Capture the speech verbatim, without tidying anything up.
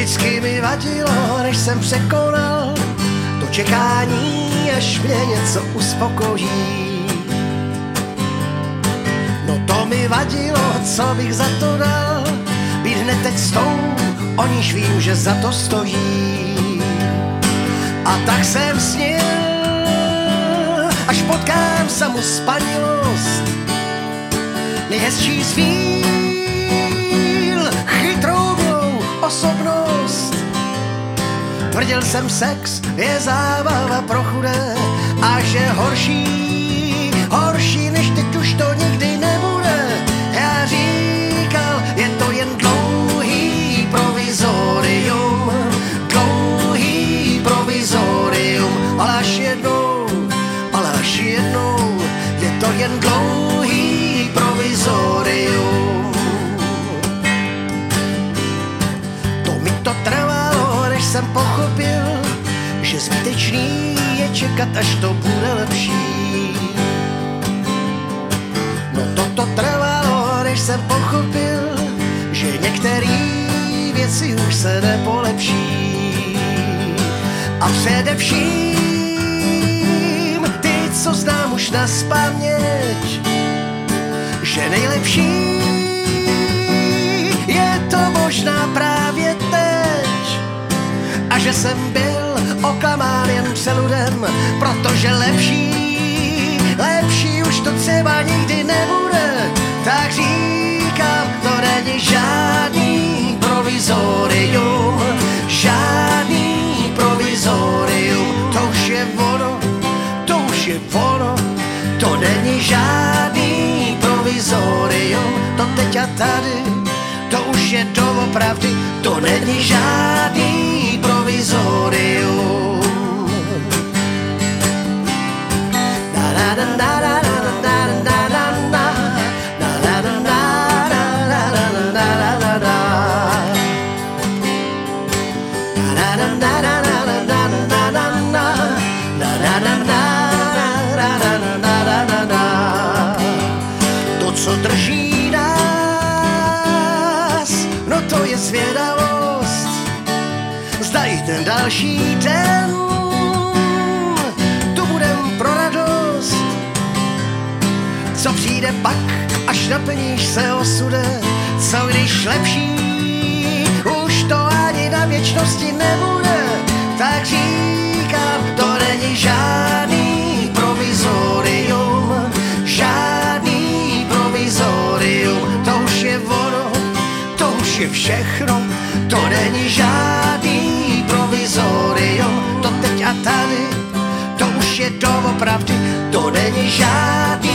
Vždycky mi vadilo, než jsem překonal to čekání, až mě něco uspokojí. No to mi vadilo, co bych za to dal, být hned teď s tou, o níž vím, že za to stojí. A tak jsem snil, až potkám samu spanilost, nejhezčí z víl, chytrou mou osobnost. Tvrdil jsem, sex je zábava pro chudé a že horší, horší než teď už to nikdy nebude. Já říkal, je to jen dlouhý provizorium, dlouhý provizorium, ale až jednou, ale až jednou, je to jen dlouhý provizorium. To mi to trvalo, než jsem pochopil, že zbytečný je čekat, až to bude lepší. No toto trvalo, než jsem pochopil, že některý věci už se nepolepší. A především ty, co znám už nazpaměť, že nejlepší je to možná právě teď. A že jsem byl oklamán jen přeludem, protože lepší, lepší už to třeba nikdy nebude. Tak říkám, to není žádný provizorium, žádný provizorium, to už je ono, to už je ono, to není žádný provizorium, to teď a tady, to už je doopravdy, to není žádný provizorium. Na, na, na, na, na, na, na, na, na, na. To, co drží nás, no to je zvědavost. Zda i ten další den tu budem pro radost. Co přijde pak, až naplníš se osude, co když lepší už to ani na věčnosti nebude. Tak říkám, to není žádný provizorium, žádný provizorium, to už je ono, to už je všechno, to není žádný provizorium, to teď a tady, to už je doopravdy, to není žádný